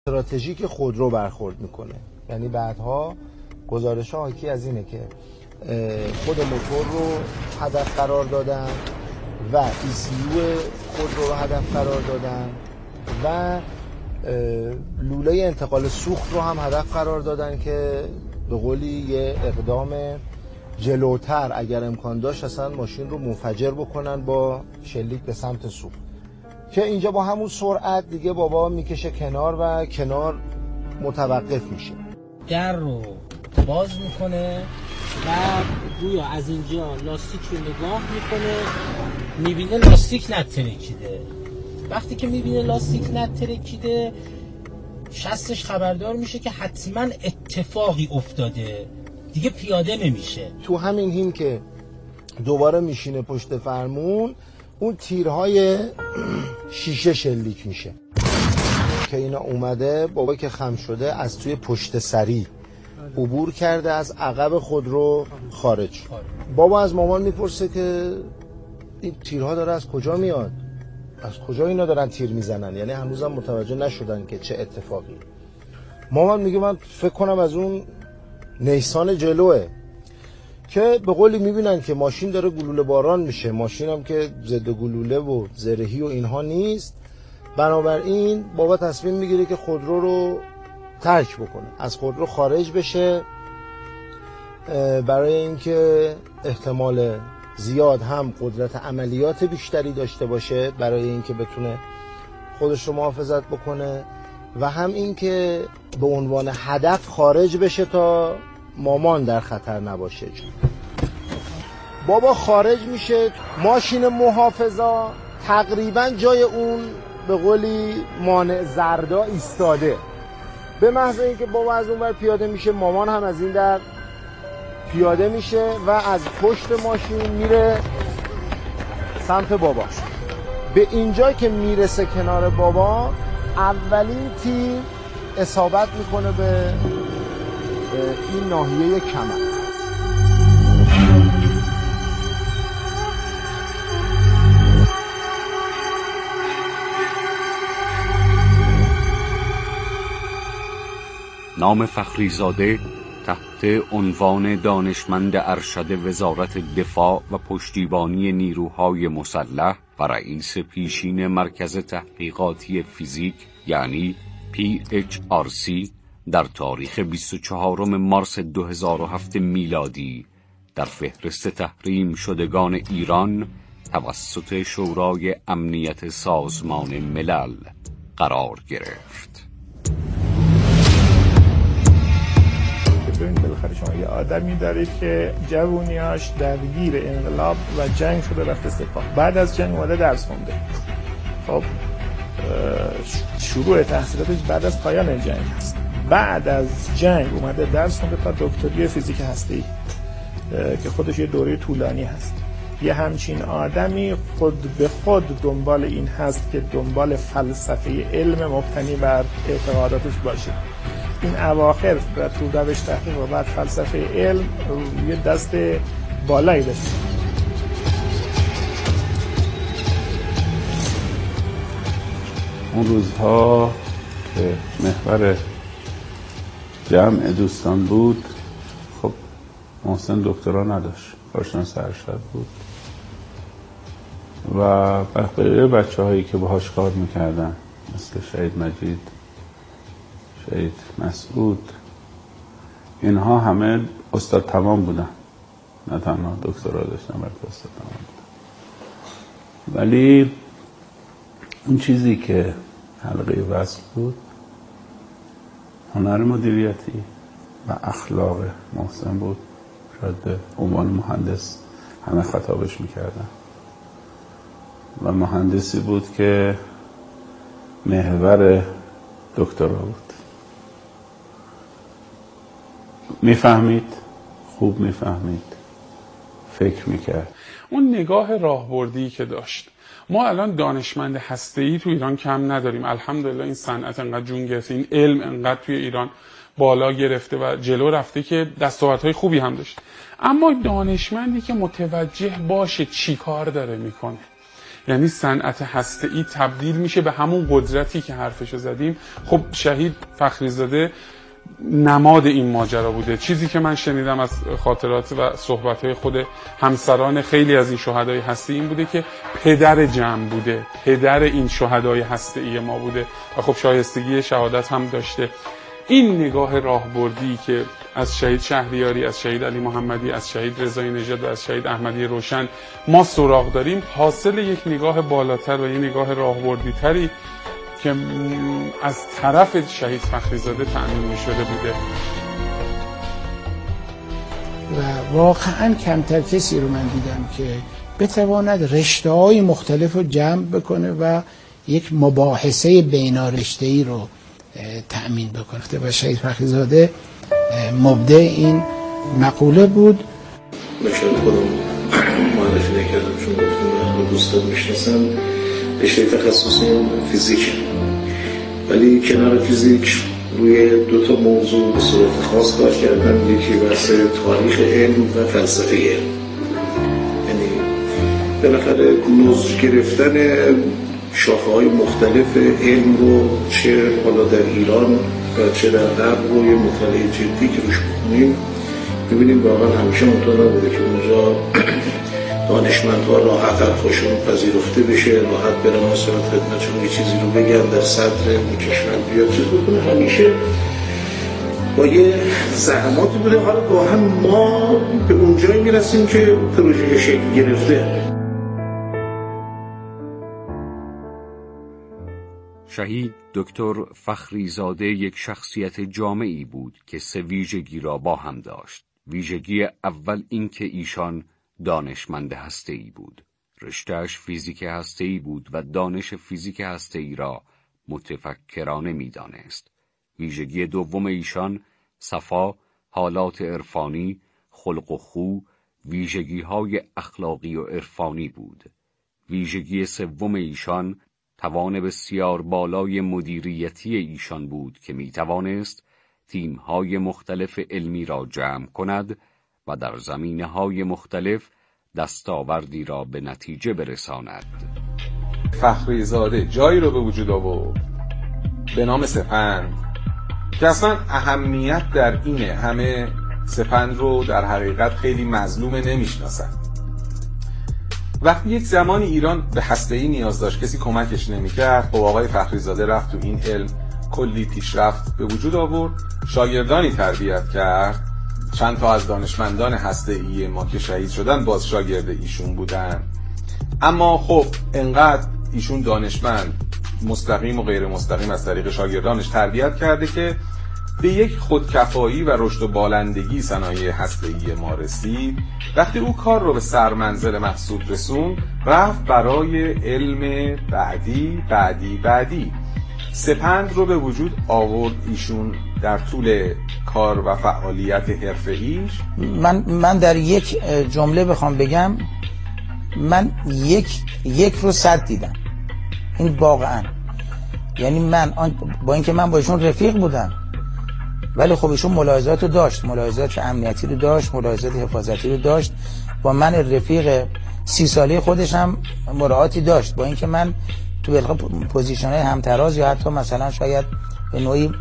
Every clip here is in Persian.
استراتژیک خودرو برخورد میکنه. یعنی بعدها گزارش‌ها حاکی از اینه که خود موتور رو هدف قرار دادن و ECU خودرو رو هدف قرار دادن و لوله انتقال سوخت رو هم هدف قرار دادن که به قولی یه اقدام جلوتر اگر امکان داشت اصلا ماشین رو منفجر بکنن با شلیک به سمت سوخت، که اینجا با همون سرعت دیگه بابا میکشه کنار و کنار متوقف میشه. در رو باز میکنه و گویا از اینجا لاستیک رو نگاه میکنه، میبینه لاستیک نترکیده. وقتی که میبینه لاستیک نترکیده شستش خبردار میشه که حتما اتفاقی افتاده، دیگه پیاده نمیشه. تو همین هیم که دوباره میشینه پشت فرمون، اون تیرهای شیشه شلیک میشه که اینا اومده بابا که خم شده از توی پشت سری عبور کرده، از عقب خودرو خارج. بابا از مامان میپرسه که این تیرها داره از کجا میاد، از کجا اینا دارن تیر میزنن، یعنی هنوزم متوجه نشدن که چه اتفاقی. مامان میگه من فکر کنم از اون نیسان جلوه، که به قولی میبینن که ماشین داره گلوله باران میشه، ماشین هم که ضد گلوله و زرهی و اینها نیست. بنابراین بابا تصمیم میگیره که خودرو رو ترک بکنه، از خودرو خارج بشه، برای اینکه احتمال زیاد هم قدرت عملیات بیشتری داشته باشه برای اینکه بتونه خودش رو محافظت بکنه و هم اینکه به عنوان هدف خارج بشه تا مامان در خطر نباشه. بابا خارج میشه، ماشین محافظا تقریبا جای اون به قولی مانع زردا ایستاده. به محض اینکه بابا از اون ور پیاده میشه، مامان هم از این در پیاده میشه و از پشت ماشین میره سمت بابا. به اینجا که میرسه کنار بابا، اولین تیر اصابت میکنه به این ناحیه کمر. نام فخریزاده تحت عنوان دانشمند ارشد وزارت دفاع و پشتیبانی نیروهای مسلح و رئیس پیشین مرکز تحقیقاتی فیزیک یعنی PHRC در تاریخ 24 مارس 2007 میلادی در فهرست تحریم شدگان ایران توسط شورای امنیت سازمان ملل قرار گرفت. ببینید بالاخره شما یه آدمی دارید که جوونیاش درگیر انقلاب و جنگ شده رفته سپاه، بعد از جنگ اومده درس خونده. خب شروع تحصیلاتش بعد از پایان جنگ هست. بعد از جنگ اومده درس خونده تا دکتری فیزیک هسته‌ای که خودش یه دوره طولانی هست. یه همچین آدمی خود به خود دنبال این هست که دنبال فلسفه علم مبتنی بر اعتقاداتش باشه. این اواخر در تو روش تحقیق و بعد فلسفه علم یه دست بالایی داشت. اون روزها که محور جمع دوستان بود، خب محسن دکترا نداشت، کارشناس ارشد بود و بقیه بچه هایی که باهاش کار میکردن مثل شهید مجید، شهید مسعود، اینها همه استاد تمام بودن، نه تنها دکترا داشتن بلکه استاد تمام بودن. ولی اون چیزی که حلقه وصل بود هنر مدیریتی و اخلاق محسن بود. شاید به عنوان مهندس همه خطابش میکردن و مهندسی بود که محور دکترا بود. میفهمید، خوب میفهمید، فکر میکرد. اون نگاه راهبردی که داشت. ما الان دانشمند هسته‌ای تو ایران کم نداریم. الحمدلله این صنعت انقدر جون گرفته، این علم انقدر توی ایران بالا گرفته و جلو رفته که دستاوردهای خوبی هم داشت. اما دانشمندی که متوجه باشه چی کار داره میکنه، یعنی صنعت هسته‌ای تبدیل میشه به همون قدرتی که حرفشو زدیم. خب شهید فخریزاده نماد این ماجرا بوده. چیزی که من شنیدم از خاطرات و صحبت‌های خود همسران خیلی از این شهدای هسته‌ای این بوده که پدر جمع بوده، پدر این شهدای هسته‌ای ما بوده و خب شایستگی شهادت هم داشته. این نگاه راهبردی که از شهید شهریاری، از شهید علی محمدی، از شهید رضای نژاد و از شهید احمدی روشن ما سراغ داریم، حاصل یک نگاه بالاتر و یک نگاه راهبردی تری که از طرف شهید فخریزاده تأمین می شده بوده. و واقعا کمتر کسی رو من دیدم که بتواند رشته‌های مختلف رو جمع بکنه و یک مباحثه بینارشته‌ای رو تأمین بکنه و شهید فخریزاده مبدع این مقوله بود. من شاید خودم معرفی نکردم چون گفتم دوستان میشناسم، رشته تخصصی فیزیک، ولی کنار فیزیک روی 2 موضوع به صورت خاص کار کردم. یکی بحث تاریخ علم و فلسفه علم، یعنی بالاخره نظم گرفتن شاخه‌های مختلف علم رو چه حالا در ایران و چه در غرب رو یه مطالعه جدی که روش بکنیم ببینیم واقعا همیشه اونطور نبوده که اونجا دانشمندها راحت حرفشون پذیرفته بشه، راحت برن مثلا خدمتشون یه چیزی رو بگن در صدر اون کشور بیاد چیز بکنه. همیشه با یه زحماتی بوده. حالا با هم ما به اونجایی میرسیم که پروژه شکل گرفته. شهید دکتر فخریزاده یک شخصیت جامعی بود که 3 ویژگی را با هم داشت. ویژگی اول این که ایشان دانشمند هسته‌ای بود. رشته‌اش فیزیک هسته‌ای بود و دانش فیزیک هسته‌ای را متفکرانه می‌دانست. ویژگی دوم ایشان صفا، حالات عرفانی، خلق و خو، ویژگی‌های اخلاقی و عرفانی بود. ویژگی سوم ایشان توان بسیار بالای مدیریتی ایشان بود که می‌توانست تیم‌های مختلف علمی را جمع کند و در زمینه‌های مختلف دستاوردی را به نتیجه برساند. فخریزاده جایی رو به وجود آورد به نام سپند که اصلا اهمیت در اینه، همه سپند رو در حقیقت خیلی مظلومه نمیشناسن. وقتی یک زمانی ایران به هسته‌ای نیاز داشت کسی کمکش نمی‌کرد، خب آقای فخریزاده رفت تو این علم کلی پیشرفت به وجود آورد، شاگردانی تربیت کرد. چند تا از دانشمندان هسته‌ای ما که شهید شدن باز شاگرد ایشون بودن. اما خب انقدر ایشون دانشمند مستقیم و غیر مستقیم از طریق شاگردانش تربیت کرده که به یک خودکفایی و رشد و بالندگی صنایع هسته‌ای ما رسید. وقتی او کار رو به سرمنزل مقصود رسوند، رفت برای علم بعدی سپند رو به وجود آورد ایشون در طول کار و فعالیت حرفه‌ایش. من در یک جمله بخوام بگم، من یک رو 100 دیدم. این واقعا، یعنی من با اینکه من با ایشون رفیق بودم ولی خب ایشون ملاحظات رو داشت، ملاحظات امنیتی رو داشت، ملاحظات حفاظتی رو داشت. با من رفیق 30 ساله خودش هم مراعاتی داشت، با اینکه من تو پوزیشن‌های همتراز یا حتی مثلا شاید به نوعی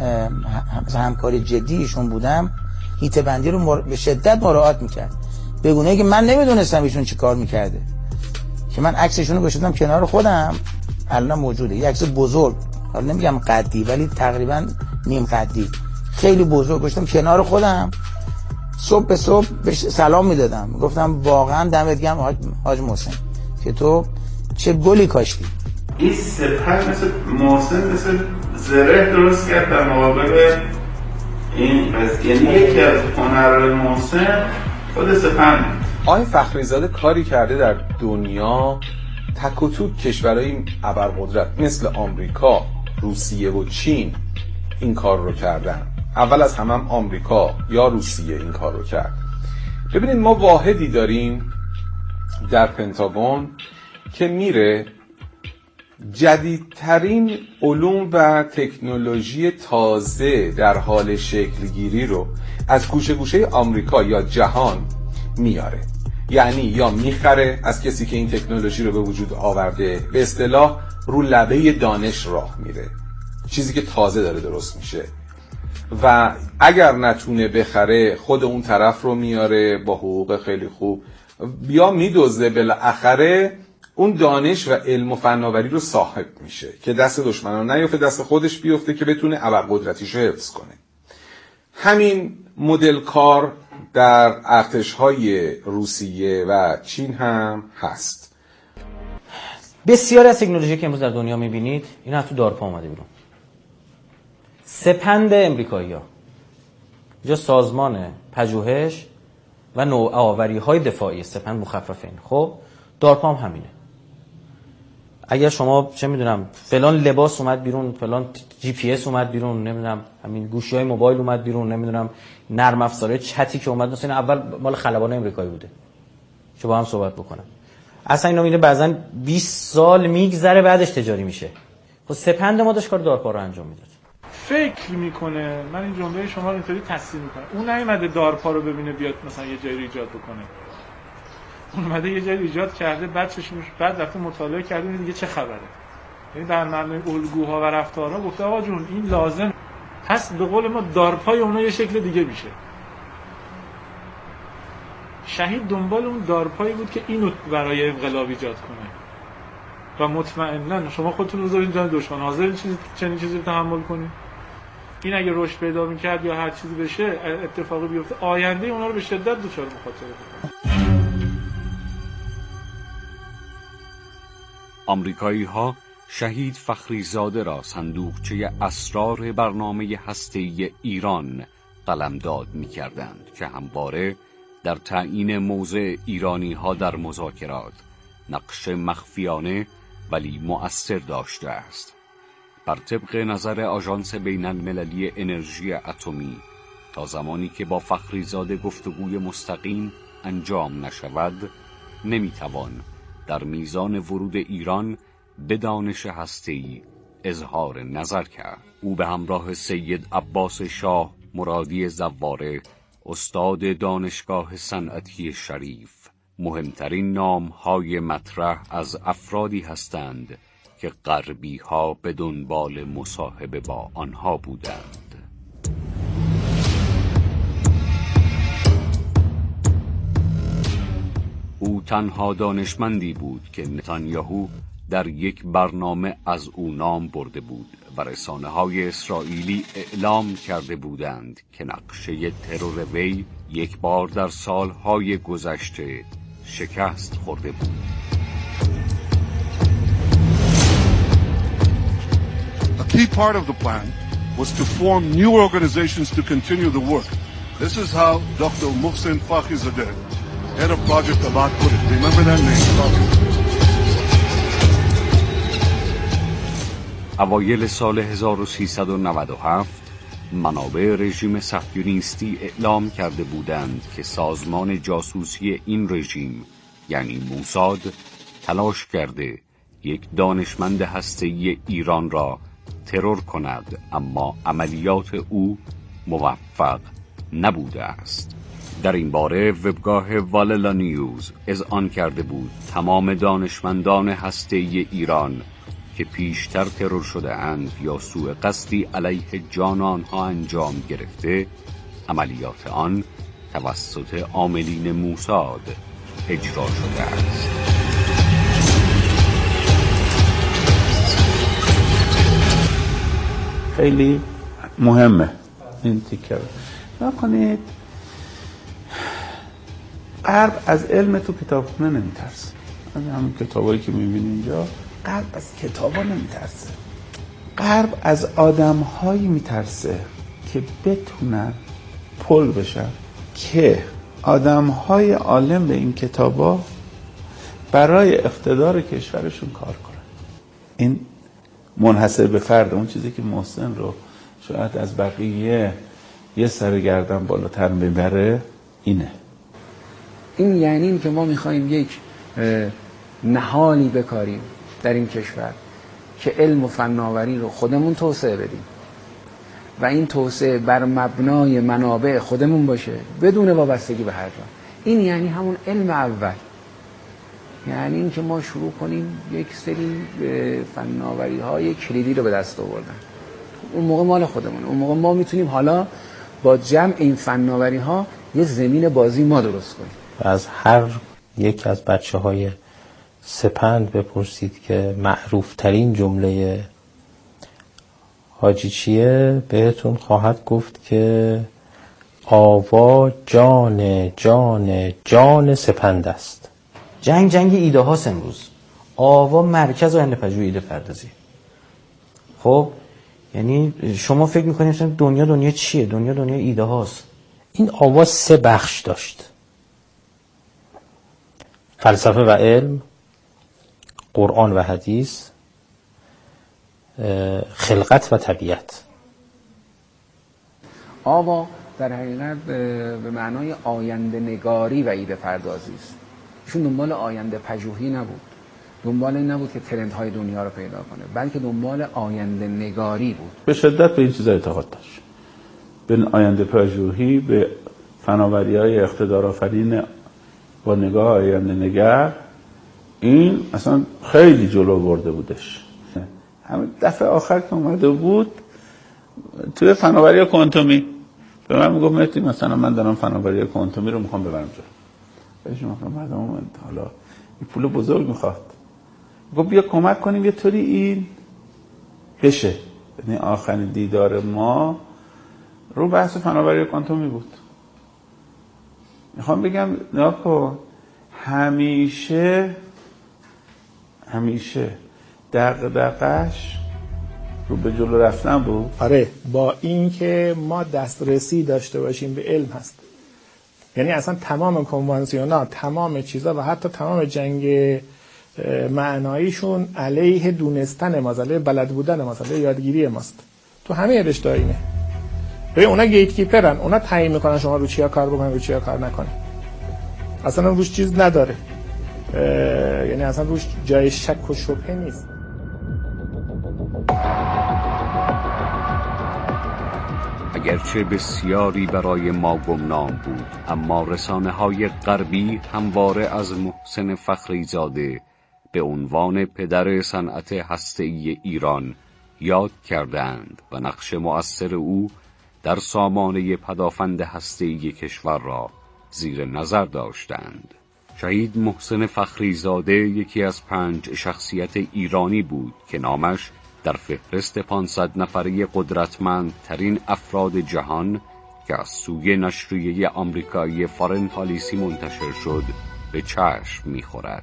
همکاری جدی ایشون بودم، هیت بندی رو به شدت مراعات میکرد، به گونه‌ای که من نمیدونستم ایشون چی کار میکرده، که من عکسشون رو گذاشتم کنار خودم. الان موجوده یه عکس بزرگ، حالا نمیگم قدی ولی تقریبا نیم قدی، خیلی بزرگ گذاشتم کنار خودم. صبح به صبح بهش سلام میدادم، گفتم واقعا دمت گرم حاج محسن که تو چه گلی کاشتی. این سپر مثل محسن مثل زره درست کرد در مقابل این قضیه. یعنی یکی از هنر محسن خود سپر. آقای فخریزاده کاری کرده در دنیا تک و توک کشورهای ابرقدرت مثل آمریکا، روسیه و چین این کار رو کردن. اول از همه آمریکا یا روسیه این کار رو کرد. ببینید ما واحدی داریم در پنتاگون که میره جدیدترین علوم و تکنولوژی تازه در حال شکلگیری رو از گوشه گوشه آمریکا یا جهان میاره. یعنی یا میخره از کسی که این تکنولوژی رو به وجود آورده، به اصطلاح رو لبه دانش راه میره، چیزی که تازه داره درست میشه، و اگر نتونه بخره خود اون طرف رو میاره با حقوق خیلی خوب یا میدزده، بالاخره اون دانش و علم و فناوری رو صاحب میشه که دست دشمنان نیفته، دست خودش بیفته که بتونه ابرقدرتیش رو حفظ کنه. همین مدل کار در ارتش‌های روسیه و چین هم هست. بسیاری از تکنولوژی که امروز در دنیا میبینید این از تو دارپا اومده بیرون. سپند امریکایی‌ها، اینجا سازمان پژوهش و نوآوری‌های دفاعی، سپند مخفف این. خب دارپا هم همینه. اگر شما چه میدونم فلان لباس اومد بیرون، فلان جی پی اس اومد بیرون، نمیدونم همین گوشی‌های موبایل اومد بیرون، نمیدونم نرم افزارهای چتی که اومد، مثلا اول مال خلبان امریکایی بوده که با هم صحبت بکنم. اصلا اینا میره بعضن 20 سال میگذره بعدش تجاری میشه. خب سپند ما داشت کار دارپا رو انجام میداد. فکر میکنه، من این جمله شما رو اینطوری تصحیح میکنم، اون نیومده دارپا رو ببینه بیاد مثلا یه جایی رو ایجاد بکنه، اون اومده یه جایی ایجاد کرده، بعد رفته مطالعه کرده دیگه چه خبره، یعنی در معنای الگوها و رفتارها گفته آقا جون این لازم هست، به قول ما دارپای اونا یه شکل دیگه میشه. شهید دنبال اون دارپایی بود که اینو برای انقلاب ایجاد کنه و مطمئنا شما خودتون بذارید جان دشمن، حاضر چنین چیزی رو تحمل کنید؟ این اگه رشد پیدا می‌کرد یا هر چیزی بشه، اتفاقی بیفته، آینده اونا رو به شدت دچار مخاطره کنه. آمریکایی‌ها شهید فخریزاده را صندوقچه اسرار برنامه هسته‌ای ایران قلمداد می‌کردند که همواره در تعیین موضع ایرانی‌ها در مذاکرات نقش مخفیانه ولی مؤثر داشته است. بر طبق نظر آژانس بین‌المللی انرژی اتمی، تا زمانی که با فخریزاده گفتگوی مستقیم انجام نشود، نمیتوان در میزان ورود ایران به دانش هسته‌ای اظهار نظر کرد. او به همراه سید عباس شاه مرادی زواره، استاد دانشگاه صنعتی شریف، مهمترین نام‌های مطرح از افرادی هستند که غربی‌ها به دنبال مصاحبه با آنها بودند. او تنها دانشمندی بود که نتانیاهو در یک برنامه از او نام برده بود و رسانه‌های اسرائیلی اعلام کرده بودند که نقشه ترور وی یک بار در سالهای گذشته شکست خورده بود. A key part of the plan was to form new organizations to continue the work. This is how Dr. Mohsen Fakhrizadeh, head of Project Abad, put it. Remember that name? اوایل سال 1397 منابع رژیم صهیونیستی اعلام کرده بودند که سازمان جاسوسی این رژیم یعنی موساد تلاش کرده یک دانشمند هسته‌ای ایران را ترور کند، اما عملیات او موفق نبوده است. در این باره وبگاه واللا نیوز اذعان کرده بود تمام دانشمندان هسته‌ای ایران که پیشتر ترور شده اند یا سوء قصدی علیه جان آنها انجام گرفته، عملیات آن توسط عاملین موساد اجرا شده است. خیلی مهمه این تیکه. نکنید غرب از علم تو کتابخونه نمیترسه. همین کتابایی که میبینی اینجا، غرب از کتابا نمیترسه. غرب از آدم‌هایی میترسه که بتونن پل بشن، که آدم‌های عالم به این کتابا برای اقتدار کشورشون کار کنن. این منحصر به فرد، اون چیزی که محسن رو شاید از بقیه یه سر گردن بالاتر میبره اینه. این یعنی این که ما میخوایم یک نهالی بکاریم در این کشور که علم و فناوری رو خودمون توسعه بدیم و این توسعه بر مبنای منابع خودمون باشه بدون وابستگی به هر جا. این یعنی همون علم اول، یعنی این که ما شروع کنیم یک سری فناوری‌های کلیدی رو به دست آوردن. اون موقع مال خودمونه، اون موقع ما میتونیم حالا با جمع این فناوری‌ها یه زمین بازی ما درست کنیم. از هر یک از بچه‌های سپند بپرسید که معروف ترین جمله حاجی بهتون خواهد گفت که آوا جان جان جان سپند است. جنگ ایده هاست امروز. آوا مرکز آینده پژوهی ایده پردازی. خب یعنی شما فکر میکنید دنیا چیه؟ دنیا ایده هاست. این آوا 3 بخش داشت: فلسفه و علم، قرآن و حدیث، خلقت و طبیعت. آوا در حقیقت به معنای آینده نگاری و ایده پردازی است. ایشون دنبال آینده پژوهی نبود، دنبال این نبود که ترندهای دنیا رو پیدا کنه، بلکه دنبال آینده نگاری بود. به شدت به این چیزا اعتقاد داشت، به آینده پژوهی، به فناوری‌های اقتدارآفرین با نگاه آینده نگر. این اصلا خیلی جلو برده بودش. همین دفعه آخر که اومده بود توی فناوری کوانتومی به من میگفت مهدی مثلا من دارم فناوری کوانتومی رو میخوام ببرم جا. بهش گفتم مردم حالا این پول بزرگ میخواد، گفت بیا کمک کنیم یه طوری این بشه. یعنی آخرین دیدار ما رو بحث فناوری کوانتومی بود. میخوام بگم ناکو همیشه دغدغش رو به جلو رفتن بود. آره، با این که ما دسترسی داشته باشیم به علم هست. یعنی اصلا تمام کنوانسیون‌ها، تمام چیزا و حتی تمام جنگ معناییشون علیه دونستن ماست، علیه بلد بودن ماست، علیه یادگیری ماست. تو همه رشته اینه. ببین اونا گیت کیپرن، اونا تعیین میکنن شما رو چیا کار بکنید رو چیا کار نکنید. اصلا روش چیز نداره، یعنی اصلا روش جای شک و شبهه نیست. اگرچه بسیاری برای ما گمنام بود، اما رسانه‌های غربی همواره از محسن فخریزاده به عنوان پدر صنعت هسته‌ای ایران یاد کردند و نقش مؤثر او در سامانه پدافند هسته‌ای کشور را زیر نظر داشتند. شهید محسن فخریزاده یکی از 5 شخصیت ایرانی بود که نامش در فهرست 500 نفره قدرتمندترین افراد جهان که از سوی نشریه آمریکایی فارن پالیسی منتشر شد به چشم می‌خورد.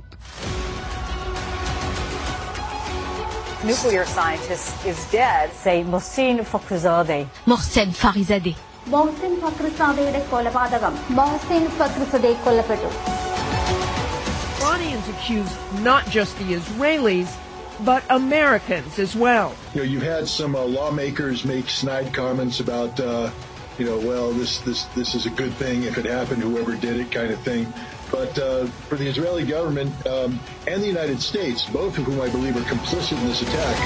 Nuclear scientist is dead. Say Mohsen Fakhrizadeh. Mohsen Fakhrizadeh. Mohsen Fakhrizadehയുടെ കൊലപാതകം. Mohsen Fakhrizadeh കൊല്ലപ്പെട്ടു. Iranians accuse not just the Israelis, but Americans as well. You know, you've had some lawmakers make snide comments about, well, this is a good thing if it happened, whoever did it, kind of thing. But for the Israeli government and the United States, both of whom I believe are complicit in this attack.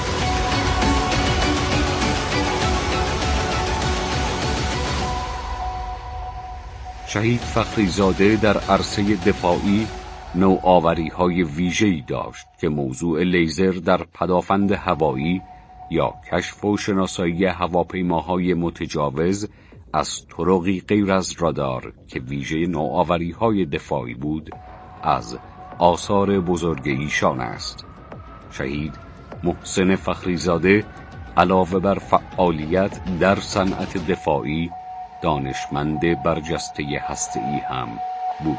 شهید فخریزاده در عرصه دفاعی نوآوری‌های ویژه‌ای داشت که موضوع لیزر در پدافند هوایی یا کشف و شناسایی هواپیماهای متجاوز از طرقی غیر از رادار که ویژه نوآوری‌های دفاعی بود از آثار بزرگ ایشان است. شهید محسن فخریزاده علاوه بر فعالیت در صنعت دفاعی دانشمند برجسته هسته‌ای هم بود.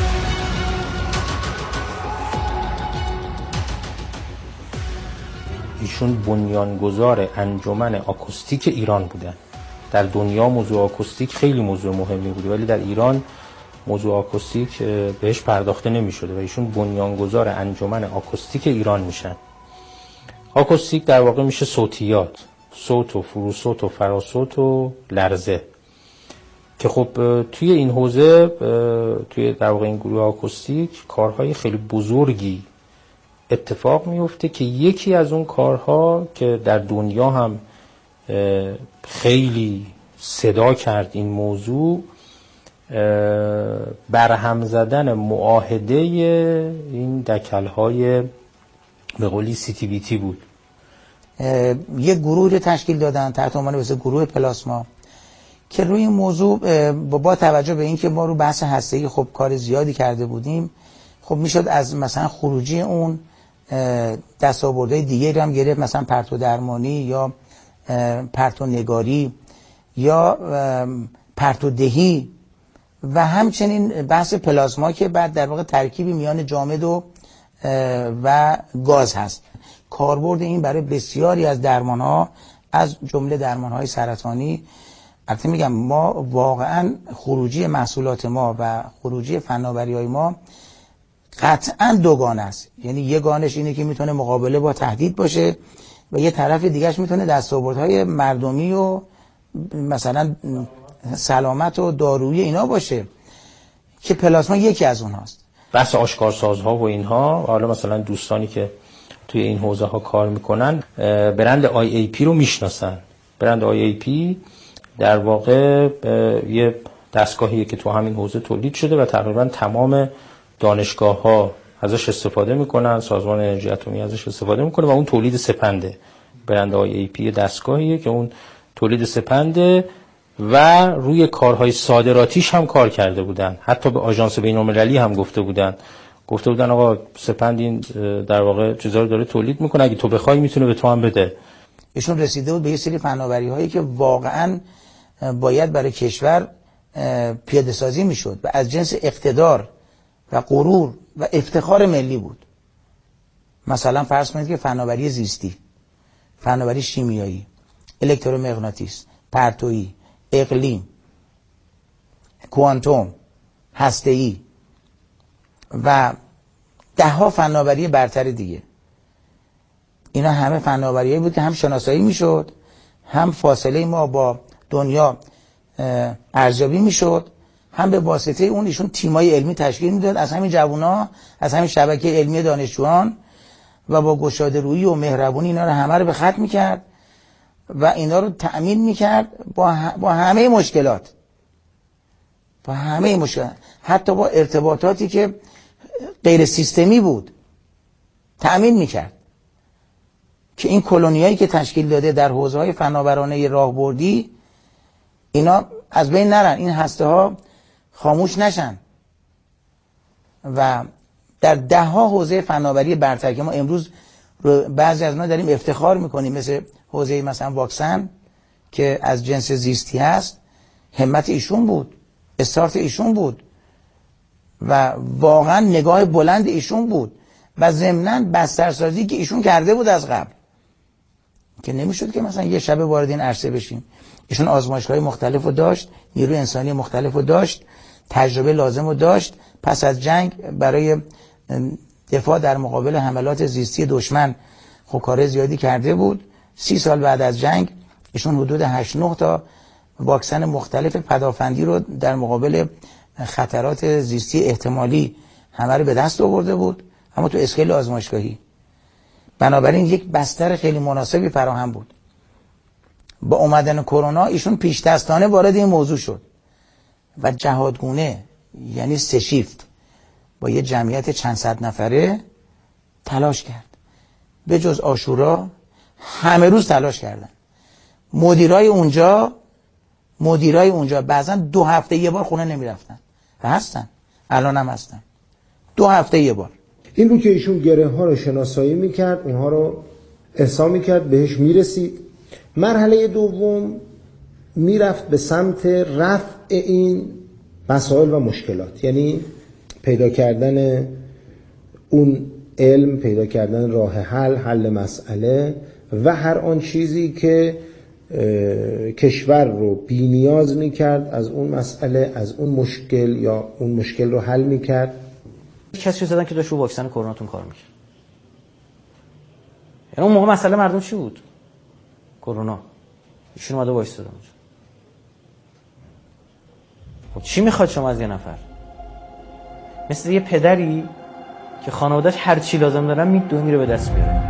ایشون بنیانگذار انجمن آکوستیک ایران بودن. در دنیا موضوع آکوستیک خیلی موضوع مهمی بوده ولی در ایران موضوع آکوستیک بهش پرداخته نمی شده و ایشون بنیانگذار انجمن آکوستیک ایران میشن. آکوستیک در واقع میشه صوتیات، صوت و فروصوت و فراسوت و لرزه که خب توی این حوزه، توی در واقع این گروه آکوستیک کارهای خیلی بزرگی اتفاق میفته که یکی از اون کارها که در دنیا هم خیلی صدا کرد این موضوع برهم زدن معاهده این دکل‌های به قولی CTBT بود. یک گروه رو تشکیل دادن تحت عنوان مثل گروه پلاسما که روی این موضوع با توجه به اینکه ما رو بحث هسته‌ای خب کار زیادی کرده بودیم، خب میشد از مثلا خروجی اون دستاوردهای دیگری هم گرفت، مثلا پرتو درمانی یا پرتو نگاری یا پرتو دهی و همچنین بحث پلاسما که بعد در واقع ترکیبی میان جامد و گاز هست. کاربرد این برای بسیاری از درمان‌ها از جمله درمان‌های سرطانی. البته میگم ما واقعا خروجی محصولات ما و خروجی فناوری‌های ما قطعا دوگانه است. یعنی یگانش اینه که میتونه مقابله با تهدید باشه و یه طرف دیگهش میتونه دستاوردهای مردمی و مثلا سلامت و دارویی اینا باشه که پلاسما یکی از اونهاست. بحث آشکارسازها و اینها، حالا مثلا دوستانی که توی این حوزه ها کار میکنن برند IAP رو میشناسن. برند IAP در واقع یه دستگاهیه که تو همین حوزه تولید شده و تقریبا تمام دانشگاه ها ازش استفاده میکنن، سازمان انرژی اتمی ازش استفاده میکنه و اون تولید سپنده. برند IAP دستگاهیه که اون تولید سپنده و روی کارهای صادراتیش هم کار کرده بودن. حتی به آژانس بین‌المللی هم گفته بودن آقا سپند این در واقع چیزا رو داره تولید میکنه، اگه تو بخوای میتونه به تو هم بده. ایشون رسیده بود به یه سری فناوری هایی که واقعا باید برای کشور پیاده سازی میشد و از جنس اقتدار و غرور و افتخار ملی بود. مثلا فرض کنید که فناوری زیستی، فناوری شیمیایی، الکترومغناطیس، پرتویی، اقلیم، کوانتوم، هسته‌ای و ده‌ها فناوری برتر دیگه. اینا همه فناوریایی بود که هم شناسایی میشد، هم فاصله ما با دنیا ارزیابی میشد، هم به واسطه اون ایشون تیمای علمی تشکیل میداد از همین جوونا، از همین شبکه علمی دانشجویان و با گشاده رویی و مهربونی اینا رو همه رو به خط میکرد و اینا رو تأمین میکرد با همه مشکلات، حتی با ارتباطاتی که غیر سیستمی بود تأمین میکرد که این کلونیایی که تشکیل داده در حوزه‌های فناورانه راهبردی اینا از بین نرن، این هسته ها خاموش نشن و در ده‌ها حوزه فناوری برتر که ما امروز بعضی از اونها داریم افتخار میکنیم، مثل حوزه مثلا واکسن که از جنس زیستی هست، همت ایشون بود، استارت ایشون بود و واقعا نگاه بلند ایشون بود و ضمناً بسترسازی که ایشون کرده بود از قبل که نمیشد که مثلا یه شب وارد این عرصه بشیم. ایشون آزمایشگاه‌های مختلف رو داشت، نیروی انسانی مختلف رو داشت، تجربه لازم رو داشت. پس از جنگ برای دفاع در مقابل حملات زیستی دشمن خب کار زیادی کرده بود. 30 سال بعد از جنگ ایشون حدود 8-9 تا واکسن مختلف پدافندی رو در مقابل خطرات زیستی احتمالی همه رو به دست آورده بود، اما تو اسکیل آزمایشگاهی. بنابراین یک بستر خیلی مناسبی فراهم بود. با اومدن کرونا ایشون پیش دستانه وارد این موضوع شد و جهادگونه، یعنی 3 شیفت با یه جمعیت چند صد نفره تلاش کرد. به جز عاشورا همه روز تلاش کردن. مدیرای اونجا بعضا 2 هفته یه بار خونه نمی رفتن و هستن، الان هم هستن 2 هفته یه بار. این بود که ایشون گره ها رو شناسایی میکرد، اونها رو احسا میکرد، بهش میرسید. مرحله دوم میرفت به سمت رفع این مسائل و مشکلات، یعنی پیدا کردن اون علم، پیدا کردن راه حل مسئله و هر آن چیزی که کشور رو بی نیاز میکرد از اون مسئله، از اون مشکل یا اون مشکل رو حل میکرد. کسی رو زدن که داشت رو واکسن کروناتون کار میکرد. یعنی اون موقع مسئله مردم چی بود؟ کرونا. ایشون اومده وایساده اونجا. خب چی میخواد شما از یه نفر؟ مثل یه پدری که خانواده‌اش هر چی لازم دارن میره به دست بیاره.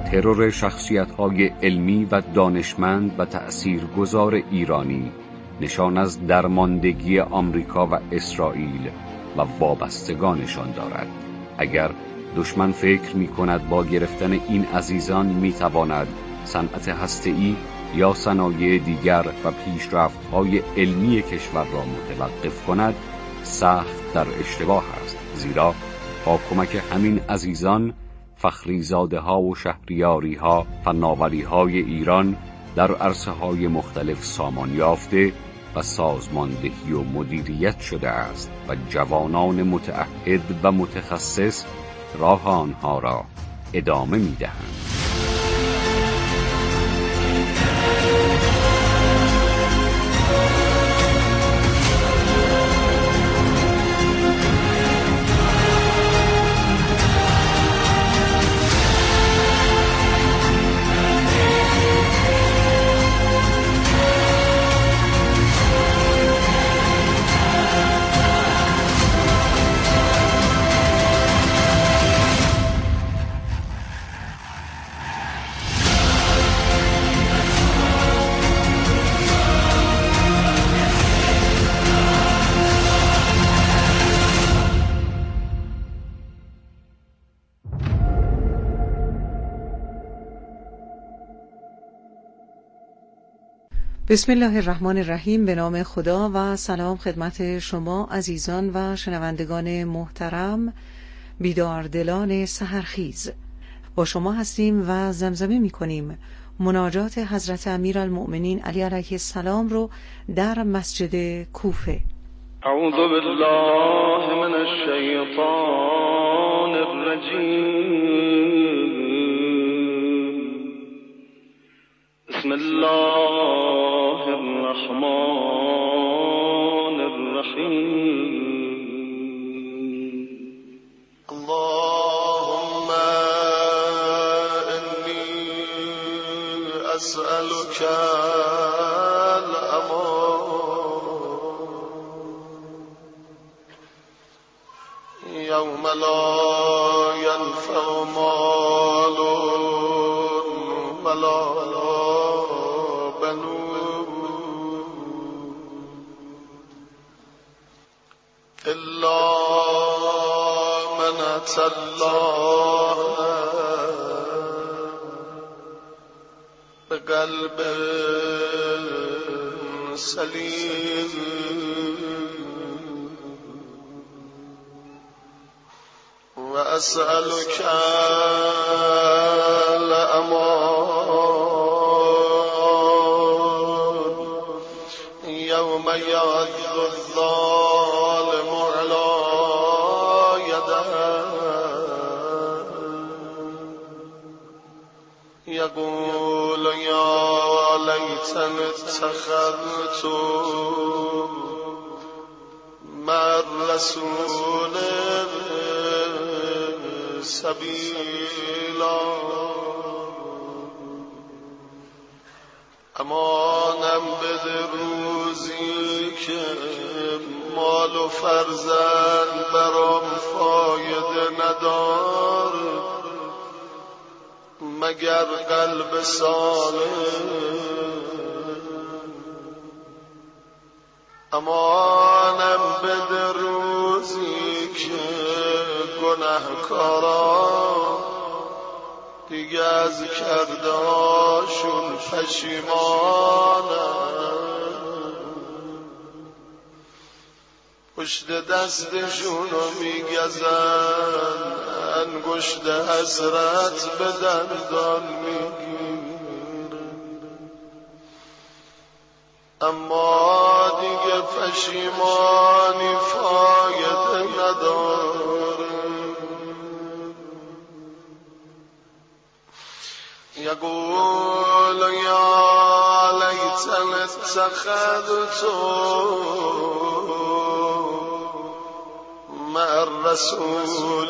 ترور شخصیت‌های علمی و دانشمند و تأثیرگذار ایرانی نشان از درماندگی آمریکا و اسرائیل و وابستگانشان دارد. اگر دشمن فکر می‌کند با گرفتن این عزیزان می‌تواند صنعت هسته‌ای یا صنایع دیگر و پیشرفت‌های علمی کشور را متوقف کند، سخت در اشتباه است. زیرا با کمک همین عزیزان، فخریزاده‌ها و شهریاری‌ها فناوری‌های ایران در عرصه‌های مختلف سامان یافته و سازماندهی و مدیریت شده است و جوانان متعهد و متخصص راه آنها را ادامه می‌دهند. بسم الله الرحمن الرحیم. به نام خدا و سلام خدمت شما عزیزان و شنوندگان محترم، بیداردلان سحرخیز. با شما هستیم و زمزمه می کنیم مناجات حضرت امیرالمؤمنین علی علیه السلام رو در مسجد کوفه. اعوذ بالله من الشیطان الرجیم. بسم الله الرحمن الرحیم. اللهم انی اسألك الامان یوم لا ینفع مال ولا إلا من أتى الله بقلب سليم وأسألك الأمان يوم يعض الظالم على يقول يا ليتني اتخذت مع الرسول سبيلا. امانم بده روزی که مال و فرزند برام فایده ندار مگر قلب سالم. امانم بده روزی که گناهکاران دیگه از کرده هاشون پشیمانن، پشت دستشونو میگزن، انگشت حسرت به دندان میگیرن، اما دیگه پشیمانی فایده نداره. یقول یا لیتن اتخذت مع الرسول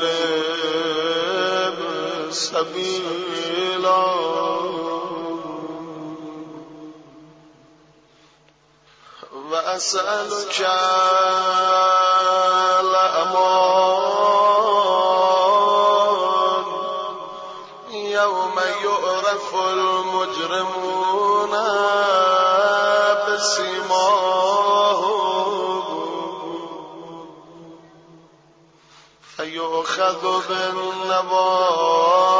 سبیلا. و اسألك الأمان يوم يعرف المجرمون بسيماهم فيؤخذ بالنواصي